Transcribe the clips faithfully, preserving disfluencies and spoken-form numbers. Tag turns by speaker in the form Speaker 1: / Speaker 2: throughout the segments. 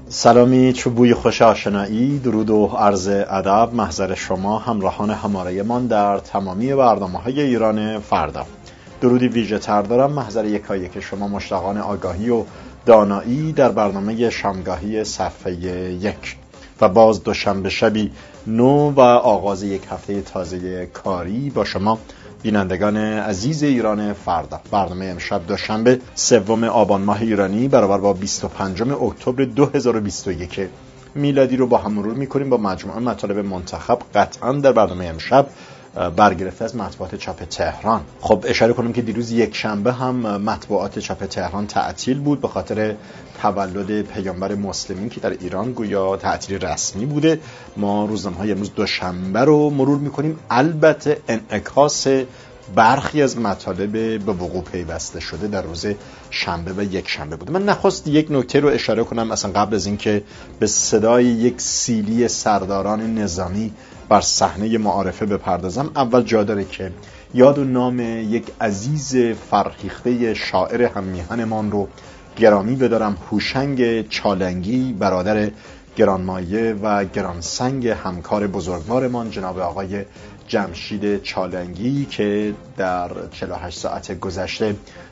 Speaker 1: سلامی چو بوی خوش آشنایی، درود و عرض ادب محضر شما همراهان هماره من در تمامی برنامه‌های ایران فردا. درودی ویژه تر دارم محضر یکایک شما مشتاقان آگاهی و دانایی در برنامه شامگاهی صفحه یک و باز دوشنبه شبی نو و آغاز یک هفته تازه کاری با شما بینندگان عزیز ایران فردا. برنامه امشب دوشنبه سوم آبان ماه ایرانی برابر با بیست و پنجم اکتبر دو هزار و بیست و یک میلادی رو با هم مرور می‌کنیم با مجموعه مطالب منتخب قطعاً در برنامه امشب برگرفته از مطبوعات چاپ تهران. خب اشاره کنم که دیروز یک شنبه هم مطبوعات چاپ تهران تعطیل بود به خاطر تولد پیامبر مسلمین که در ایران گویا تعطیل رسمی بوده. ما روزنامه‌های امروز دوشنبه رو مرور می‌کنیم، البته انعکاس برخی از مطالب به وقوع پیوسته شده در روز شنبه و یک شنبه بوده. من نخواست یک نکته رو اشاره کنم اصلا قبل از اینکه به صدای یک سیلی سرداران نظامی بر صحنه معارفه بپردازم. اول جا داره که یاد و نام یک عزیز فرهیخته شاعر هم میهنمان رو گرامی بدارم، هوشنگ چالنگی، برادر گرانمایه و گرانسنگ همکار بزرگوارمان جناب آقای جمشید چالنگی که در چهل و هشت ساعت گذشته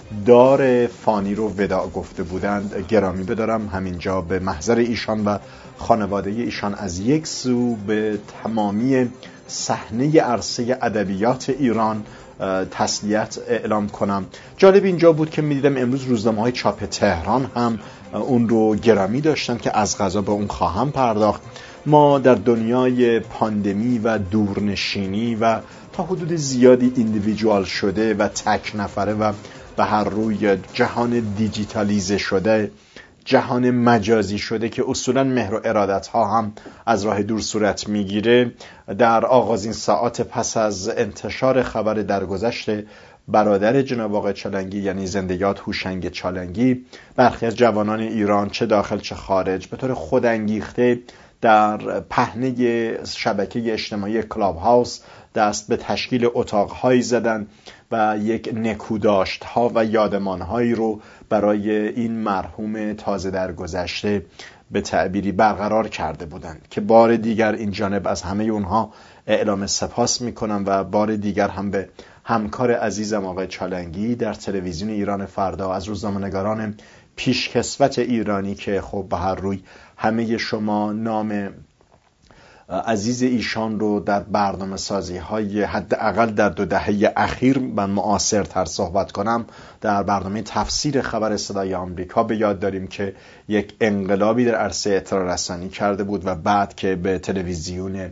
Speaker 1: دار فانی رو وداع گفته بودند گرامی بدارم. همینجا به محضر ایشان و خانواده ایشان از یک سو به تمامی صحنه عرصه ادبیات ایران تسلیت اعلام کنم. جالب اینجا بود که می‌دیدم امروز روزنامه‌های چاپ تهران هم اون رو گرامی داشتن که از قضا به اون خواهم پرداخت. ما در دنیای پاندمی و دورنشینی و تا حدود زیادی ایندیویدوال شده و تک نفره و به هر روی جهان دیجیتالیزه شده، جهان مجازی شده که اصولاً مهر و ارادت ها هم از راه دور صورت میگیره، در آغازین ساعات پس از انتشار خبر درگذشت برادر جناب آقای چالنگی یعنی زنده یاد هوشنگ چالنگی، برخی از جوانان ایران چه داخل چه خارج به طور خودانگیخته در پهنه شبکه اجتماعی کلاب هاوس دست به تشکیل اتاق‌هایی زدن و یک نکوداشت‌ها و یادمان‌هایی رو برای این مرحوم تازه درگذشته به تعبیری برقرار کرده بودند که بار دیگر این جانب از همه اونها اعلام سپاس می‌کنم و بار دیگر هم به همکار عزیزم آقای چالنگی در تلویزیون ایران فردا از روزنامه‌نگاران پیشکسوت ایرانی که خب به هر روی همه شما نام عزیز ایشان رو در برنامه سازی های حداقل در دو دهه اخیر من معاصرتر صحبت کنم در برنامه تفسیر خبر صدای آمریکا به یاد داریم که یک انقلابی در عرصه اطلاع رسانی کرده بود و بعد که به تلویزیون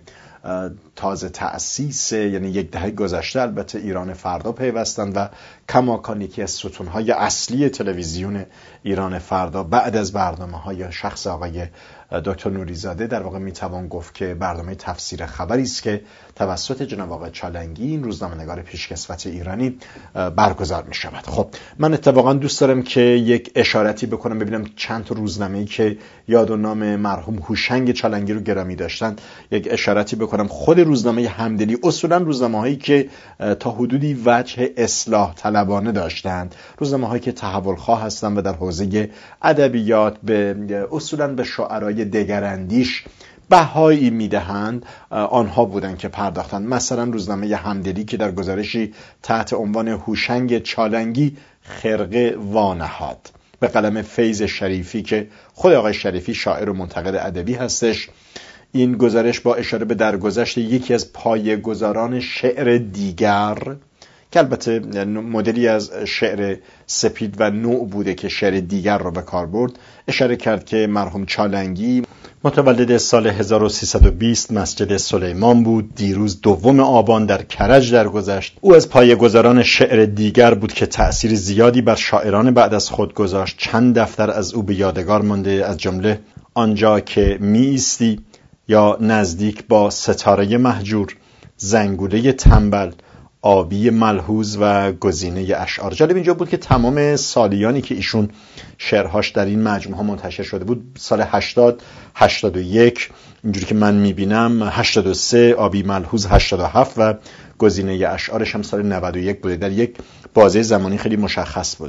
Speaker 1: تازه تأسیس یعنی یک دهه گذشته البته ایران فردا پیوستند و کماکان یکی از ستونهای اصلی تلویزیون ایران فردا بعد از برنامه‌های شخص آقای دکتر نوریزاده در واقع میتوان گفت که برنامه تفسیر خبری است که توسط جناب آقای چالنگی این روزنامه‌نگار پیشکسوت ایرانی برگزار می شود. خب من اتفاقا دوست دارم که یک اشارتی بکنم ببینم چند تا روزنامه‌ای که یاد و نام مرحوم هوشنگ چالنگی رو گرامی داشتند یک اشارتی بکنم. خود روزنامه همدلی اصولا روزنامه‌هایی که تا حدودی وجه اصلاح طلبانه داشتند، روزنامه‌هایی که تحول خواه هستند و در حوزه ادبیات به اصولا به شاعرای دگراندیش بهایی میدهند، آنها بودند که پرداختند. مثلا روزنامه همدلی که در گزارشی تحت عنوان هوشنگ چالنگی خرقه وانهاد به قلم فیض شریفی که خود آقای شریفی شاعر و منتقد ادبی هستش، این گزارش با اشاره به درگذشت یکی از پایه‌گذاران شعر دیگر که البته مدلی از شعر سپید و نوع بوده که شعر دیگر رو به کار برد، اشاره کرد که مرحوم چالنگی متولد سال هزار و سیصد و بیست مسجد سلیمان بود. دیروز دوم آبان در کرج درگذشت. او از پایه‌گذاران شعر دیگر بود که تأثیر زیادی بر شاعران بعد از خود گذاشت. چند دفتر از او به یادگار مانده، از جمله آنجا که می ایستی یا نزدیک با ستاره مهجور، زنگوله تنبل، آبی ملحوظ و گزینه اشعار. جالب اینجا بود که تمام سالیانی که ایشون شعرهاش در این مجموعه ها منتشر شده بود، سال هشتاد، هشتاد و یک، اینجوری که من میبینم هشتاد و سه، آبی ملحوظ هشتاد و هفت و گزینه اشعارش هم سال نود و یک بوده، در یک بازه زمانی خیلی مشخص بوده.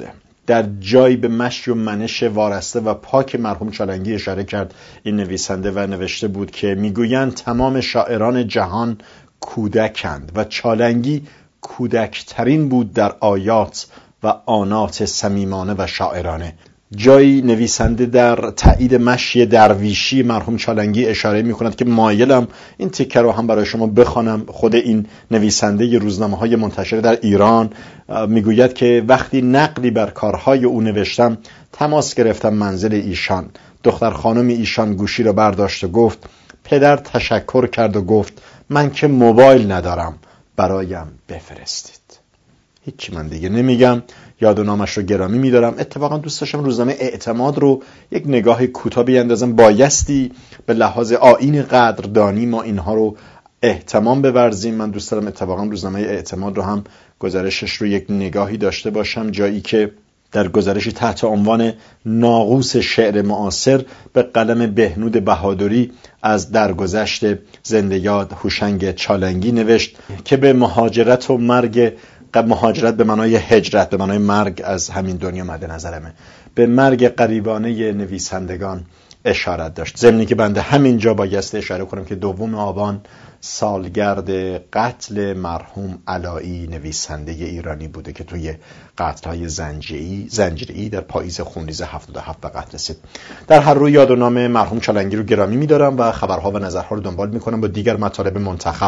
Speaker 1: در جایی به مشی و منش وارسته و پاک مرحوم چالنگی اشاره کرد این نویسنده و نوشته بود که میگویند تمام شاعران جهان کودکند و چالنگی کودکترین بود در آیات و آنات صمیمانه و شاعرانه. جایی نویسنده در تایید مشی درویشی مرحوم چالنگی اشاره می کند که مایلم این تیکه رو هم برای شما بخوانم. خود این نویسنده روزنامه های منتشر در ایران میگوید که وقتی نقلی بر کارهای او نوشتم تماس گرفتم منزل ایشان. دختر خانم ایشان گوشی را برداشت و گفت پدر تشکر کرد و گفت من که موبایل ندارم برایم بفرستید. هیچی من دیگه نمیگم، یاد و نامش رو گرامی میدارم. اتفاقا دوست داشتم روزنامه اعتماد رو یک نگاه کوتاه بیندازم. بایستی به لحاظ آیین قدردانی ما اینها رو اهتمام بورزیم. من دوست دارم اتفاقا روزنامه اعتماد رو هم گزارشش رو یک نگاهی داشته باشم، جایی که در گزارشی تحت عنوان ناقوس شعر معاصر به قلم بهنود بهادری از درگذشت زنده یاد هوشنگ چالنگی نوشت که به مهاجرت و مرگ، مهاجرت به معنای هجرت، به معنای مرگ از همین دنیا مد نظرمه، به مرگ قریبانه نویسندگان اشارت داشت. ضمنی که بنده همینجا بایستی اشاره کنم که دوم آبان سالگرد قتل مرحوم علایی نویسنده ایرانی بوده که توی قتل‌های زنجیری زنجیری در پاییز خونریز هفتاد و هفت به قتل رسید. در هر روی یاد و نام مرحوم چالنگی رو گرامی می‌دارم و خبرها و نظرها رو دنبال می‌کنم با دیگر مطالب منتخب.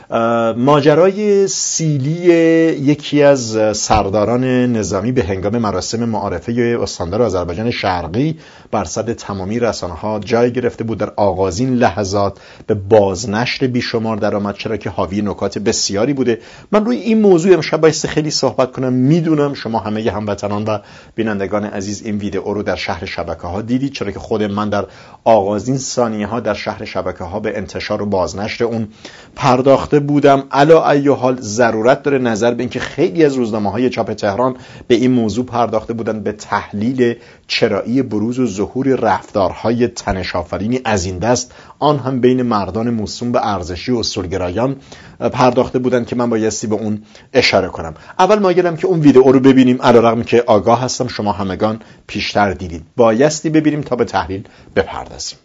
Speaker 1: ماجرای سیلی یکی از سرداران نظامی به هنگام مراسم معارفه استاندار آذربایجان شرقی بر صد تمامی رسانه‌ها جای گرفته بود. در آغازین لحظات به بازنشر بیشمار درآمد، چرا که حاوی نکات بسیاری بوده. من روی این موضوع امشب بایستی خیلی صحبت کنم. میدونم شما همه هموطنان و بینندگان عزیز این ویدئو رو در شهر شبکه‌ها دیدید، چرا که خود من در آغازین ثانیه‌ها در شهر شبکه‌ها به انتشار و بازنشر اون پرداخته بودم. علی ای حال ضرورت داره نظر به اینکه خیلی از روزنامه‌های چاپ تهران به این موضوع پرداخته بودن، به تحلیل چرایی بروز و ظهور رفتارهای تنش‌آفرینی از این دست، آن هم بین مردان موسوم به ارزشی و اصولگرایان پرداخته بودن که من بایستی به اون اشاره کنم. اول مایلم که اون ویدئو رو ببینیم، علیرغم که آگاه هستم شما همگان پیشتر دیدید. بایستی ببینیم تا به تحلیل بپردازیم.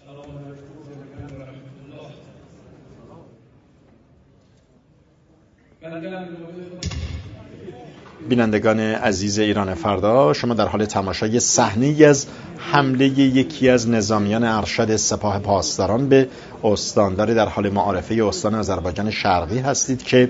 Speaker 1: بینندگان عزیز ایران فردا، شما در حال تماشای صحنه‌ای از حمله یکی از نظامیان ارشد سپاه پاسداران به استاندار در حال معارفه استان آذربایجان شرقی هستید که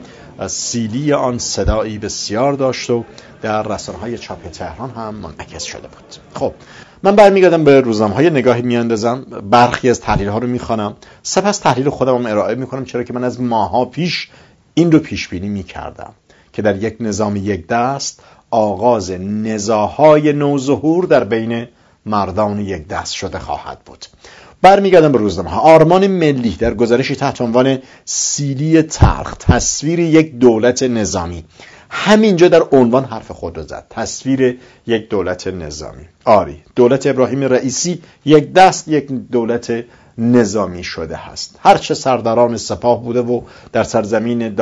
Speaker 1: سیلی آن صدایی بسیار داشت و در رسانه‌های چاپ تهران هم منعکس شده بود. خب من برمیگردم به روزنامه‌های نگاهی میاندازم، برخی از تحلیل‌ها رو میخوانم، سپس تحلیل خودم هم ارائه میکنم، چرا که من از ماها پیش این رو پیش بینی میکردم که در یک نظام یک دست آغاز نزاع‌های نوظهور در بین مردان یک دست شده خواهد بود. برمیگردم به روزنامه‌ها. آرمان ملی در گزارشی تحت عنوان سیلی تلخ، تصویر یک دولت نظامی، همینجا در عنوان حرف خود رو زد. تصویر یک دولت نظامی. آری، دولت ابراهیم رئیسی یک دست یک دولت نظامی شده هست. هرچه سرداران سپاه بوده و در سرزمین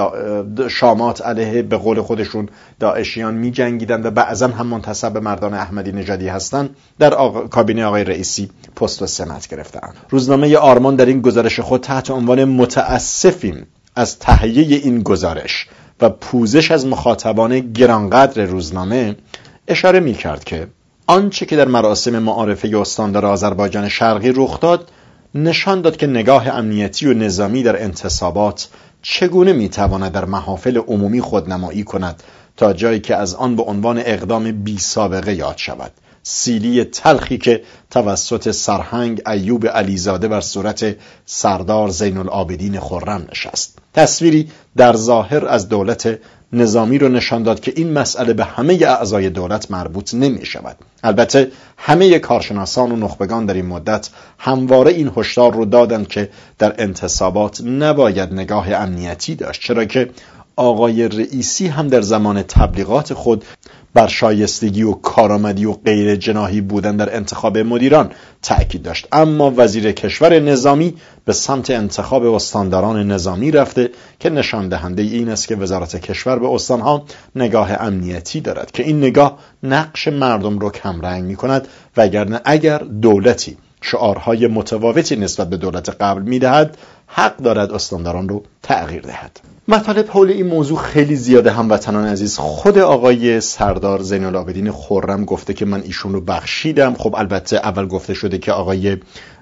Speaker 1: شامات علیه به قول خودشون داعشیان می جنگیدن و بعضا هم منتسب به مردان احمدی نژادی هستن، در آقا... کابینه آقای رئیسی پست و سمت گرفتن. روزنامه آرمان در این گزارش خود تحت عنوان متاسفیم از تهیه این گزارش و پوزش از مخاطبان گرانقدر روزنامه اشاره می کرد که آنچه که در مراسم معارفه استاندار آذربایجان شرقی رخ داد نشان داد که نگاه امنیتی و نظامی در انتصابات چگونه میتواند در محافل عمومی خودنمایی کند تا جایی که از آن به عنوان اقدام بی سابقه یاد شود. سیلی تلخی که توسط سرهنگ ایوب علیزاده بر صورت سردار زین العابدین خرم نشست. تصویری در ظاهر از دولت نظامی رو نشان داد که این مسئله به همه اعضای دولت مربوط نمی شود. البته همه کارشناسان و نخبگان در این مدت همواره این هشدار رو دادند که در انتصابات نباید نگاه امنیتی داشت، چرا که آقای رئیسی هم در زمان تبلیغات خود بر شایستگی و کارآمدی و غیر جناحی بودن در انتخاب مدیران تأکید داشت. اما وزیر کشور نظامی به سمت انتخاب استانداران نظامی رفته که نشان دهنده این است که وزارت کشور به استانها نگاه امنیتی دارد که این نگاه نقش مردم رو کمرنگ می کند، وگرنه اگر دولتی شعارهای متفاوتی نسبت به دولت قبل میدهد، حق دارد استانداران رو تغییر دهد. مطالب حول این موضوع خیلی زیاده. هموطنان عزیز، خود آقای سردار زین العابدین خرم گفته که من ایشون رو بخشیدم. خب البته اول گفته شده که آقای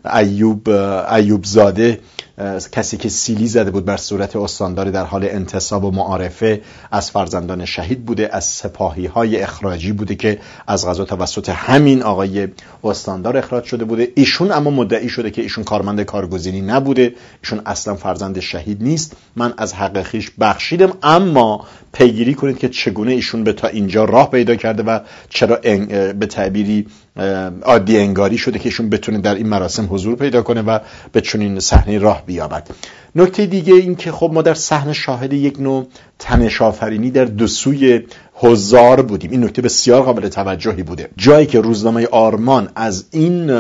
Speaker 1: ایوب ایوب زاده، کسی که سیلی زده بود بر صورت استانداری در حال انتصاب و معارفه، از فرزندان شهید بوده، از سپاهی های اخراجی بوده که از قضا توسط همین آقای استاندار اخراج شده بوده. ایشون اما مدعی شده که ایشون کارمند کارگزینی نبوده، ایشون اصلا فرزند شهید نیست. من از حق خویش بخشیدم، اما پیگیری کنید که چگونه ایشون به تا اینجا راه پیدا کرده و چرا به تعبیری عادی انگاری شده که ایشون بتونه در این مراسم حضور پیدا کنه و بتونه این صحنه راه بیابد. نکته دیگه این که خب ما در صحنه شاهد یک نوع تنش آفرینی در دو سوی حضار بودیم. این نکته بسیار قابل توجهی بوده. جایی که روزنامه آرمان از این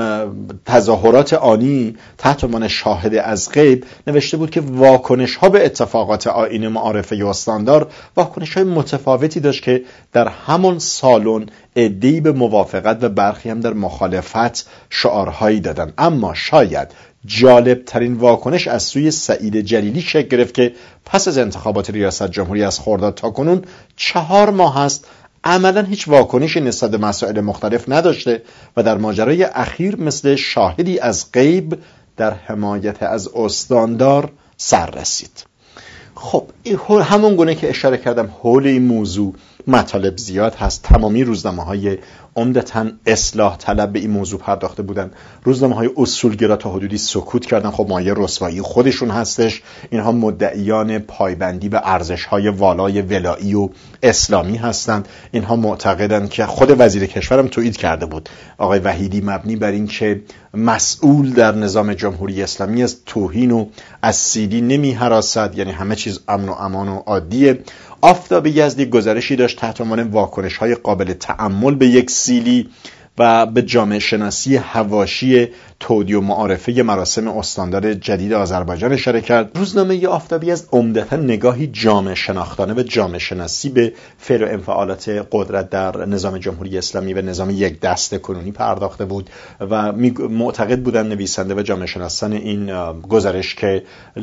Speaker 1: تظاهرات آنی تحت عنوان شاهد از غیب نوشته بود که واکنش ها به اتفاقات آیین معارفه استاندار واکنش های متفاوتی داشت که در همون سالن عده‌ای به موافقت و برخی هم در مخالفت شعارهایی دادن. اما شاید جالب ترین واکنش از سوی سعید جلیلی شکل گرفت که پس از انتخابات ریاست جمهوری از خرداد تا کنون چهار ماه است عملا هیچ واکنشی نسبت به مسائل مختلف نداشته و در ماجرای اخیر مثل شاهدی از غیب در حمایت از استاندار سر رسید. خب همون گونه که اشاره کردم حول این موضوع مطالب زیاد هست. تمامی روزنامه‌های عمدتاً اصلاح طلب به این موضوع پرداخته بودن. روزنامه‌های اصولگرا تا حدودی سکوت کردن. خب مایه رسوایی خودشون هستش. اینها مدعیان پایبندی به ارزش‌های والای ولایی و اسلامی هستند. اینها معتقدند که خود وزیر کشورم توییت کرده بود، آقای وحیدی، مبنی بر این که مسئول در نظام جمهوری اسلامی از توهین و از سیلی نمی هراسد، یعنی همه چیز امن و امان و عادیه. آفتاب یزدی گزارشی داشت تحت عنوان واکنش‌های قابل تأمل به یک سیلی و به جامعه شناسی حواشی تودی و معارفه مراسم استاندار جدید آذربایجان اشاره کرد. روزنامه آفتاب یزد عمدتاً نگاهی جامعه شناختانه و جامعه شناسی به فعل و انفعالات قدرت در نظام جمهوری اسلامی و نظام یک دسته کنونی پرداخته بود و معتقد بودن نویسنده و جامعه شناسان این گزارش که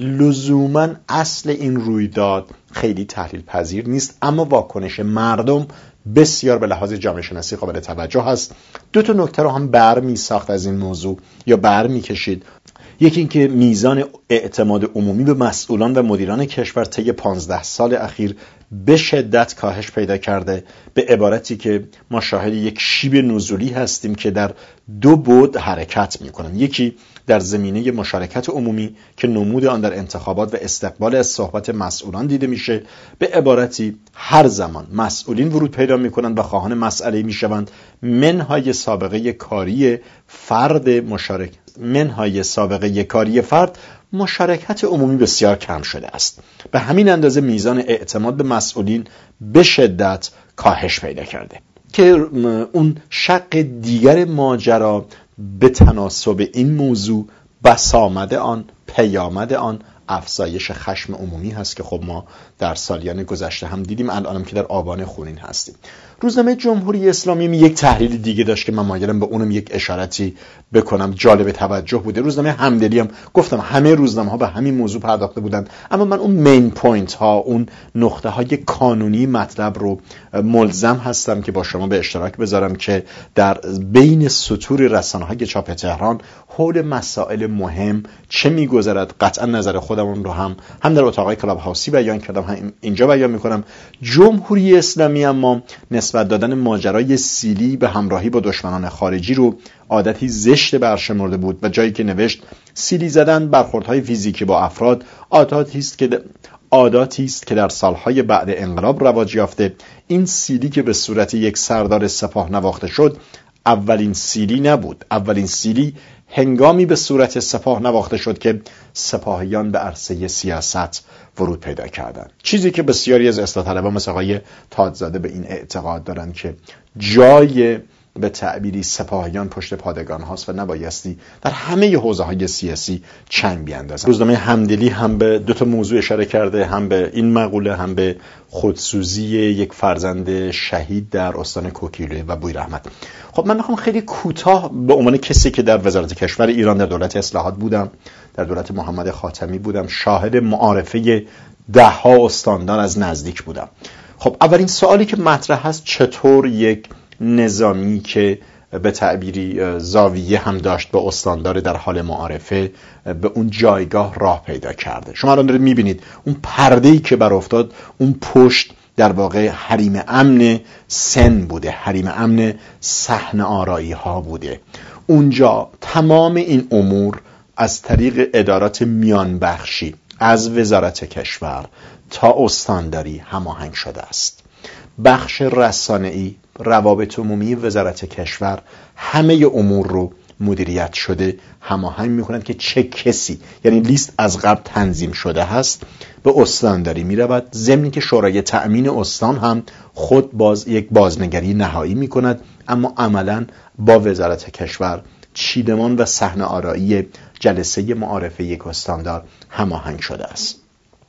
Speaker 1: لزوماً اصل این رویداد خیلی تحلیل پذیر نیست، اما واکنش مردم بسیار به لحاظ جامعه شناسی قابل توجه هست. دو تا نکته رو هم برمی ساخت از این موضوع یا برمی کشید. یکی این که میزان اعتماد عمومی به مسئولان و مدیران کشور طی پانزده سال اخیر به شدت کاهش پیدا کرده، به عبارتی که ما شاهد یک شیب نزولی هستیم که در دو بعد حرکت میکنن. یکی در زمینه مشارکت عمومی که نمود آن در انتخابات و استقبال از صحبت مسئولان دیده میشه. به عبارتی هر زمان مسئولین ورود پیدا میکنند و خواهان مسئله میشوند، منهای سابقه کاری فرد مشارک منهای سابقه کاری فرد مشارکت عمومی بسیار کم شده است. به همین اندازه میزان اعتماد به مسئولین به شدت کاهش پیدا کرده که اون شق دیگر ماجرا به تناسب این موضوع بسامد آن، پیامد آن افزایش خشم عمومی هست که خب ما در سالیان گذشته هم دیدیم، الانم که در آبان خونین هستیم. روزنامه جمهوری اسلامی یک تحلیل دیگه داشت که من مایلم به اونم یک اشارتی بکنم، جالب توجه بوده. روزنامه همدلی هم گفتم همه روزنامه ها به همین موضوع پرداخته بودن، اما من اون مین پوینت ها، اون نقطه های کانونی مطلب رو ملزم هستم که با شما به اشتراک بذارم که در بین سطور رسانه های چاپ تهران حول مسائل مهم چه میگذرد. قطعا نظر خودمون رو هم هم در اتاقای کلاب هاوسی بیان کردم، هم اینجا بیان میکنم. جمهوری اسلامی اما نسبت دادن ماجرای سیلی به همراهی با دشمنان خارجی رو عادتی زشت برشمرده بود و جایی که نوشت سیلی زدن، برخوردهای فیزیکی با افراد عاداتی است که عاداتی است که در سالهای بعد انقلاب رواج یافته. این سیلی که به صورت یک سردار سپاه نواخته شد اولین سیلی نبود. اولین سیلی هنگامی به صورت سپاه نواخته شد که سپاهیان به عرصه سیاست ورود پیدا کردند. چیزی که بسیاری از اصلاح طلبان مثل آقای تاجزاده به این اعتقاد دارند که جای به تعبیری سپاهیان پشت پادگان هاست و نبایستی در همه حوزه های سیاسی چنگ بیاندازند. روزنامه همدلی هم به دو تا موضوع اشاره کرده، هم به این مقوله هم به خودسوزی یک فرزند شهید در استان کوکیله و بویراحمد. خب من میخوام خیلی کوتاه به عنوان کسی که در وزارت کشور ایران در دولت اصلاحات بودم، در دولت محمد خاتمی بودم، شاهد معارفه ده ها استاندار از نزدیک بودم. خب اولین سوالی که مطرح هست چطور یک نظامی که به تعبیری زاویه هم داشت به استاندار در حال معارفه به اون جایگاه راه پیدا کرده. شما الان دارید میبینید اون پرده‌ای که بر افتاد، اون پشت در واقع حریم امن سن بوده، حریم امن صحنه آرایی ها بوده. اونجا تمام این امور از طریق ادارات میانبخشی از وزارت کشور تا استانداری هماهنگ شده است. بخش رسانه‌ای، روابط عمومی وزارت کشور همه امور رو مدیریت شده هماهنگ می‌کنند که چه کسی، یعنی لیست از قبل تنظیم شده هست، به استانداری می‌رود، ضمن که شورای تأمین استان هم خود باز یک بازنگری نهایی می‌کند، اما عملاً با وزارت کشور چیدمان و صحنه آرایی جلسه معارفه یک استاندار هماهنگ شده است.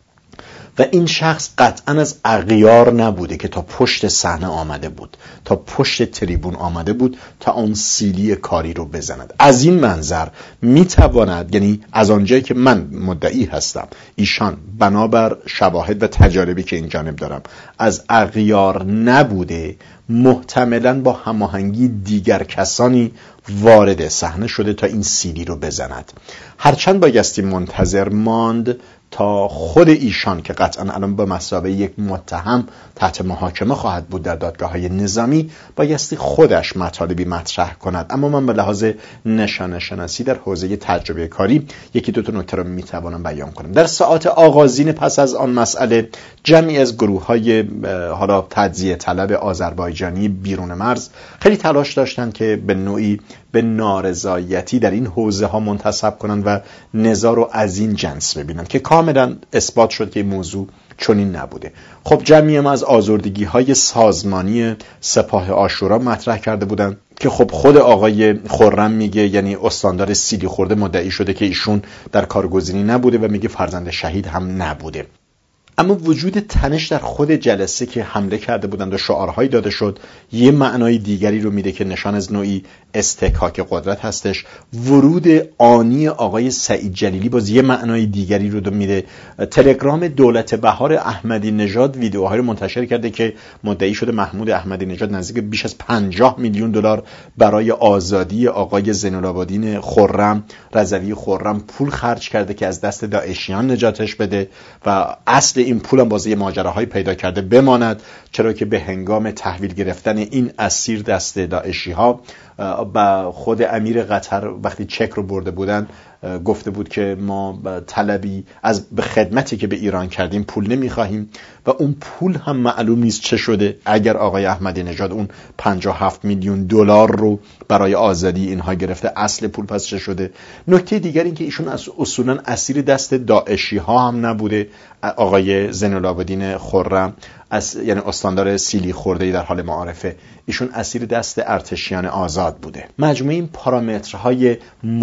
Speaker 1: و این شخص قطعا از اغیار نبوده که تا پشت صحنه آمده بود، تا پشت تریبون آمده بود تا اون سیلی کاری رو بزند. از این منظر میتواند، یعنی از آنجایی که من مدعی هستم ایشان بنابر شواهد و تجاربی که این جانب دارم از اغیار نبوده، محتملاً با هماهنگی دیگر کسانی وارد صحنه شده تا این سیلی رو بزند. هرچند بایستی منتظر ماند تا خود ایشان که قطعاً الان به مثابه یک متهم تحت محاکمه خواهد بود در دادگاه‌های نظامی، بایستی خودش مطالبی مطرح کند. اما من به لحاظ نشانه شناسی در حوزه تجربه کاری یکی دو تا نکته رو میتوانم بیان کنم. در ساعات آغازین پس از آن مسئله، جمعی از گروه‌های حالا تجزیه طلب آذربایجانی بیرون مرز خیلی تلاش داشتند که به نوعی به نارضایتی در این حوزه ها منتسب کنند و نزاع رو از این جنس ببینند که کاملا اثبات شد که این موضوع چنین نبوده. خب جمعی ما از آزردگی های سازمانی سپاه عاشورا مطرح کرده بودند که خب خود آقای خرم میگه، یعنی استاندار سیلی خورده مدعی شده که ایشون در کارگزینی نبوده و میگه فرزند شهید هم نبوده. اما وجود تنش در خود جلسه که حمله کرده بودند و شعارهایی داده شد یه معنای دیگری رو میده که نشان از نوعی استحکاک قدرت هستش. ورود آنی آقای سعید جلیلی باز یه معنای دیگری رو میده. تلگرام دولت بهار احمدی نژاد ویدیوهایی رو منتشر کرده که مدعی شده محمود احمدی نژاد نزدیک بیش از پنجاه میلیون دلار برای آزادی آقای زین‌العابدین خرم رضوی خرم پول خرج کرده که از دست داعشیان نجاتش بده و اصل این پول هم بازی ماجراهای پیدا کرده بماند، چرا که به هنگام تحویل گرفتن این اسیر دست داعشی ها با خود امیر قطر وقتی چک رو برده بودن گفته بود که ما طلبی از به خدمتی که به ایران کردیم پول نمیخواهیم و اون پول هم معلوم نیست چه شده. اگر آقای احمدی نژاد اون پنجاه و هفت میلیون دلار رو برای آزادی اینها گرفته، اصل پول پس چه شده؟ نکته دیگر این که ایشون اصولا اسیر دست داعشی ها هم نبوده. آقای زین‌العابدین خرم از یعنی استاندار سیلی خورده در حال معارفه، ایشون اسیر دست ارتشیان آزاد بوده. مجموعه این پارامترهای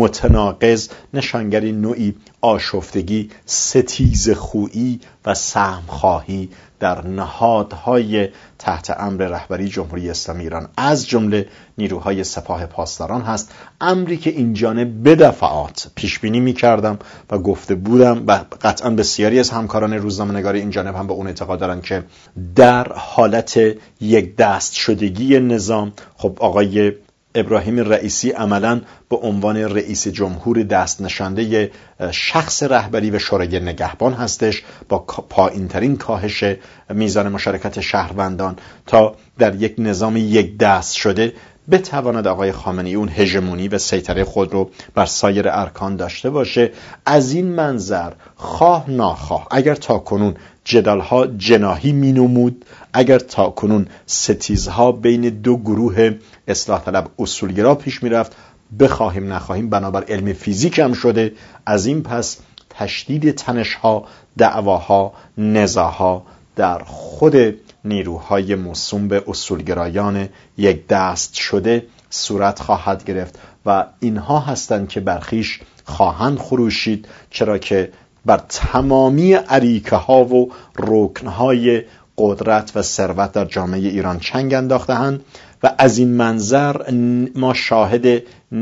Speaker 1: متناقض نشانگری نوعی آشفتگی، ستیز خویی و سهمخواهی در نهادهای تحت امر رهبری جمهوری اسلامی ایران از جمله نیروهای سپاه پاسداران هست. امری که این جانب به دفعات پیش بینی می‌کردم و گفته بودم و قطعاً بسیاری از همکاران روزنامه‌نگار این جانب هم به اون اعتقاد دارن که در حالت یک دست شدگی نظام، خب آقای ابراهیم رئیسی عملاً به عنوان رئیس جمهور دست نشانده شخص رهبری و شورای نگهبان هستش با پایین‌ترین کاهش میزان مشارکت شهروندان تا در یک نظام یک دست شده بتواند آقای خامنه‌ای اون هژمونی و سیطره خود رو بر سایر ارکان داشته باشه. از این منظر خواه ناخواه اگر تا کنون جدالها جناحی می نمود. اگر تا کنون ستیزها بین دو گروه اصلاح طلب اصولگرا پیش می رفت، بخواهیم نخواهیم بنابر علم فیزیک هم شده، از این پس تشدید تنشها، دعواها، نزاعها در خود نیروهای موسوم به اصولگرایان یک دست شده صورت خواهد گرفت و اینها هستند که برخیش خواهند خروشید، چرا که بر تمامی اریکه ها و رکن های قدرت و ثروت در جامعه ایران چنگ انداخته‌اند و از این منظر ما شاهد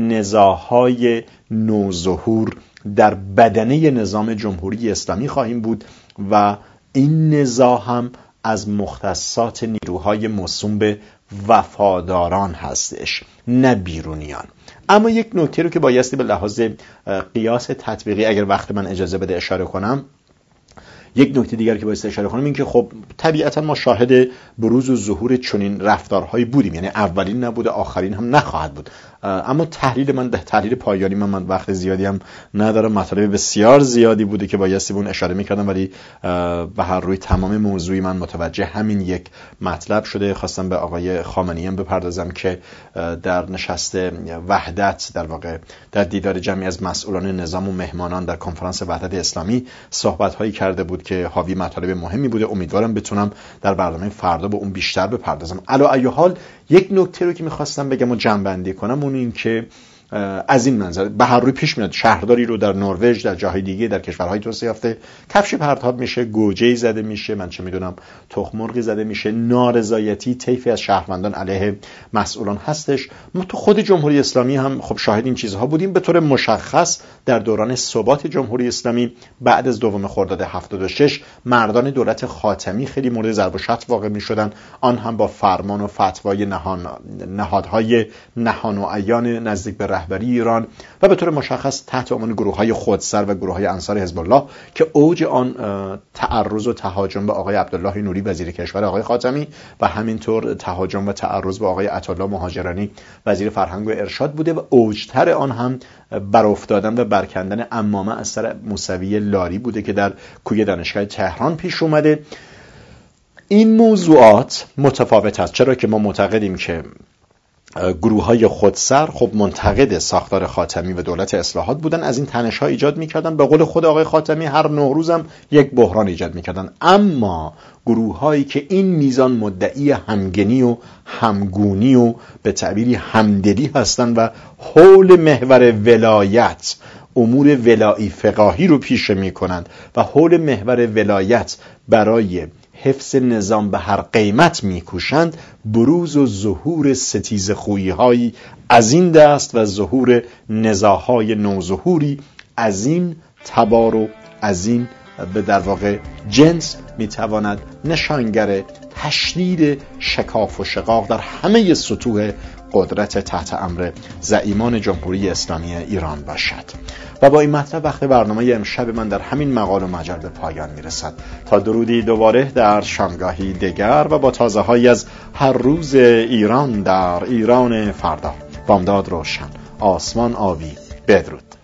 Speaker 1: نزاع‌های نوظهور در بدنه نظام جمهوری اسلامی خواهیم بود و این نزاع هم از مختصات نیروهای موسوم به وفاداران هستش، نه بیرونیان. اما یک نکته رو که بایستی به لحاظ قیاس تطبیقی اگر وقت من اجازه بده اشاره کنم، یک نکته دیگر که بایستی اشاره کنم این که خب طبیعتا ما شاهد بروز و ظهور چنین رفتارهایی بودیم، یعنی اولین نبوده آخرین هم نخواهد بود. اما تحلیل من ده تحلیل پایانی من, من وقت زیادی هم ندارم، مطالب بسیار زیادی بوده که بایستی به اون اشاره میکردم، ولی به هر روی تمام موضوعی من متوجه همین یک مطلب شده. خواستم به آقای خامنه‌ای هم بپردازم که در نشست وحدت، در واقع در دیدار جمعی از مسئولان نظام و مهمانان در کنفرانس وحدت اسلامی صحبت‌هایی کرده بود که حاوی مطالب مهمی بوده. امیدوارم بتونم در برنامه فردا به اون بیشتر بپردازم. علی ای حال یک نکته رو که می‌خواستم بگم و جمع‌بندی کنم اون این که از این منظر به هر روی پیش میاد شهرداری رو در نروژ، در جاهای دیگه، در کشورهای توسعه یافته کفش پرتاب میشه، گوجه‌ای زده میشه، من چه میدونم تخم مرغی زده میشه، نارضایتی طیفی از شهروندان علیه مسئولان هستش. ما تو خود جمهوری اسلامی هم خب شاهد این چیزها بودیم. به طور مشخص در دوران ثبات جمهوری اسلامی بعد از دوم خرداد هفتاد و شش مردان دولت خاتمی خیلی مورد ضرب و شتم واقع میشدن، آن هم با فرمان و فتوای نهان نهادهای نهان و عیان نزدیک به رهبری ایران و به طور مشخص تحت عنوان گروه‌های خودسر و گروه‌های انصار حزب الله که اوج آن تعرض و تهاجم به آقای عبدالله نوری وزیر کشور آقای خاتمی و همینطور تهاجم و تعرض به آقای عطاالله مهاجرانی وزیر فرهنگ و ارشاد بوده و اوجتر آن هم برافتادن و برکندن عمامه از سر موسوی لاری بوده که در کوی دانشگاه تهران پیش اومده. این موضوعات متفاوت است، چرا که ما معتقدیم که گروه‌های خودسر خب منتقد ساختار خاتمی و دولت اصلاحات بودن، از این تنش‌ها ایجاد می‌کردن. به قول خود آقای خاتمی هر نوروز هم یک بحران ایجاد می‌کردن. اما گروه‌هایی که این میزان مدعی همگنی و همگونی و به تعبیری همدلی هستند و حول محور ولایت امور ولایی فقاهی رو پیشه می‌کنند و حول محور ولایت برای حفظ نظام به هر قیمت میکوشند، بروز و ظهور ستیز خویی‌هایی از این دست و ظهور نزاع‌های نوظهوری از این تبار و از این به در واقع جنس میتواند نشانگر تشدید شکاف و شقاق در همه سطوح قدرت تحت امر زعیمان جمهوری اسلامی ایران باشد. و با این مطلب وقت برنامه امشب من در همین مقال و مجال به پایان میرسد. تا درودی دوباره در شامگاهی دیگر و با تازه هایی از هر روز ایران در ایران فردا. بامداد روشن، آسمان آبی. بدرود.